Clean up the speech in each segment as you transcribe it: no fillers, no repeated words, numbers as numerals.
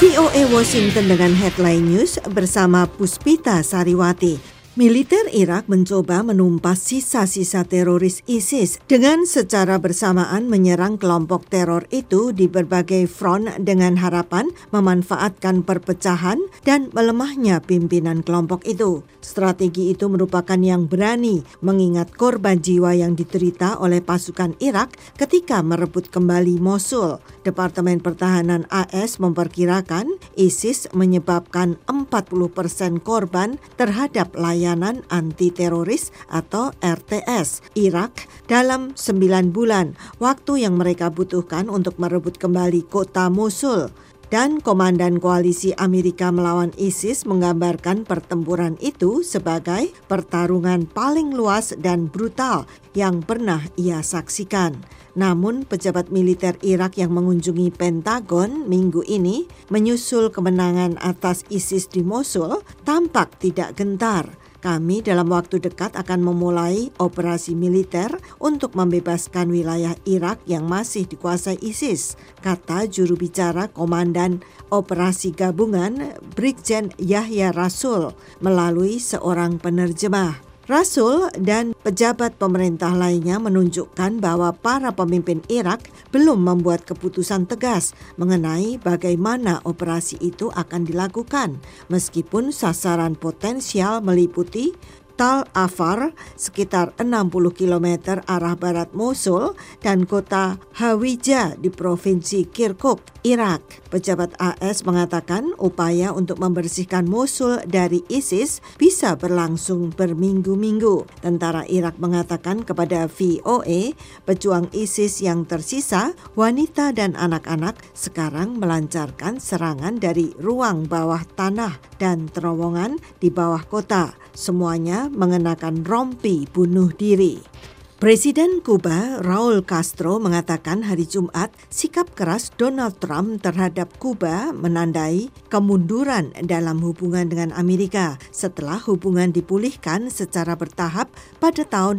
VOA Washington dengan headline news bersama Puspita Sariwati. Militer Irak mencoba menumpas sisa-sisa teroris ISIS dengan secara bersamaan menyerang kelompok teror itu di berbagai front dengan harapan memanfaatkan perpecahan dan melemahnya pimpinan kelompok itu. Strategi itu merupakan yang berani mengingat korban jiwa yang diderita oleh pasukan Irak ketika merebut kembali Mosul. Departemen Pertahanan AS memperkirakan ISIS menyebabkan 40% korban terhadap layanan anti-teroris atau RTS Irak dalam 9 bulan, waktu yang mereka butuhkan untuk merebut kembali kota Mosul. Dan Komandan Koalisi Amerika melawan ISIS menggambarkan pertempuran itu sebagai pertarungan paling luas dan brutal yang pernah ia saksikan. Namun pejabat militer Irak yang mengunjungi Pentagon minggu ini menyusul kemenangan atas ISIS di Mosul tampak tidak gentar. Kami dalam waktu dekat akan memulai operasi militer untuk membebaskan wilayah Irak yang masih dikuasai ISIS, kata juru bicara Komandan Operasi Gabungan Brigjen Yahya Rasul melalui seorang penerjemah. Rasul dan pejabat pemerintah lainnya menunjukkan bahwa para pemimpin Irak belum membuat keputusan tegas mengenai bagaimana operasi itu akan dilakukan, meskipun sasaran potensial meliputi Tal Afar sekitar 60 km arah barat Mosul dan kota Hawija di provinsi Kirkuk, Irak. Pejabat AS mengatakan upaya untuk membersihkan Mosul dari ISIS bisa berlangsung berminggu-minggu. Tentara Irak mengatakan kepada VOA, pejuang ISIS yang tersisa, wanita dan anak-anak sekarang melancarkan serangan dari ruang bawah tanah dan terowongan di bawah kota. Semuanya mengenakan rompi bunuh diri. Presiden Kuba Raul Castro mengatakan hari Jumat sikap keras Donald Trump terhadap Kuba menandai kemunduran dalam hubungan dengan Amerika setelah hubungan dipulihkan secara bertahap pada tahun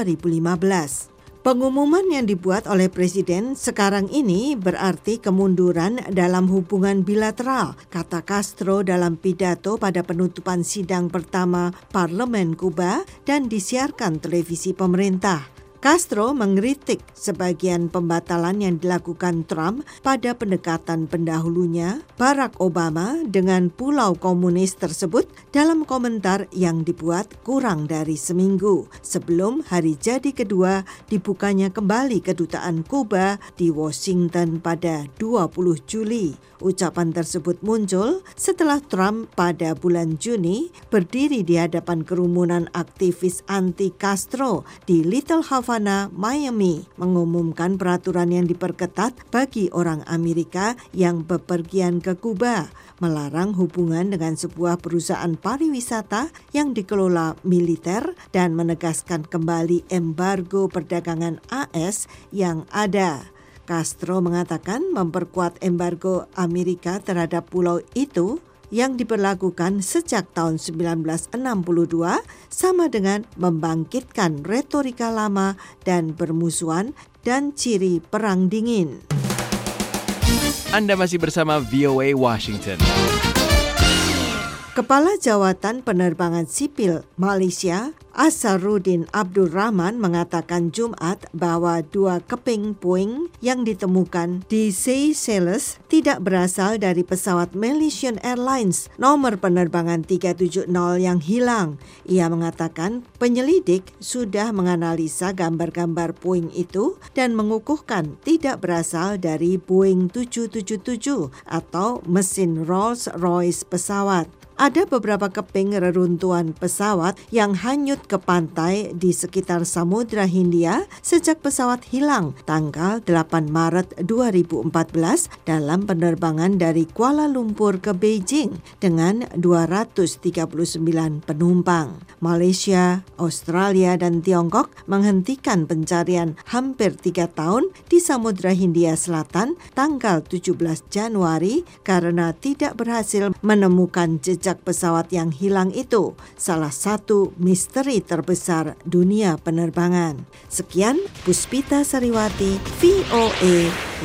2015. Pengumuman yang dibuat oleh Presiden sekarang ini berarti kemunduran dalam hubungan bilateral, kata Castro dalam pidato pada penutupan sidang pertama Parlemen Kuba dan disiarkan televisi pemerintah. Castro mengkritik sebagian pembatalan yang dilakukan Trump pada pendekatan pendahulunya, Barack Obama, dengan pulau komunis tersebut dalam komentar yang dibuat kurang dari seminggu sebelum hari jadi kedua dibukanya kembali kedutaan Kuba di Washington pada 20 Juli. Ucapan tersebut muncul setelah Trump pada bulan Juni berdiri di hadapan kerumunan aktivis anti-Castro di Little Havana, Miami, mengumumkan peraturan yang diperketat bagi orang Amerika yang bepergian ke Kuba, melarang hubungan dengan sebuah perusahaan pariwisata yang dikelola militer dan menegaskan kembali embargo perdagangan AS yang ada. Castro mengatakan memperkuat embargo Amerika terhadap pulau itu yang diberlakukan sejak tahun 1962 sama dengan membangkitkan retorika lama dan bermusuhan dan ciri perang dingin. Anda masih bersama VOA Washington. Kepala Jawatan Penerbangan Sipil Malaysia, Asharuddin Abdul Rahman mengatakan Jumat bahwa 2 keping puing yang ditemukan di Seychelles tidak berasal dari pesawat Malaysian Airlines nomor penerbangan 370 yang hilang. Ia mengatakan penyelidik sudah menganalisa gambar-gambar puing itu dan mengukuhkan tidak berasal dari Boeing 777 atau mesin Rolls-Royce pesawat. Ada beberapa keping reruntuhan pesawat yang hanyut ke pantai di sekitar Samudra Hindia sejak pesawat hilang tanggal 8 Maret 2014 dalam penerbangan dari Kuala Lumpur ke Beijing dengan 239 penumpang. Malaysia, Australia, dan Tiongkok menghentikan pencarian hampir 3 tahun di Samudra Hindia Selatan tanggal 17 Januari karena tidak berhasil menemukan jejak pesawat yang hilang itu, salah satu misteri terbesar dunia penerbangan. Sekian, Puspita Sariwati, VOA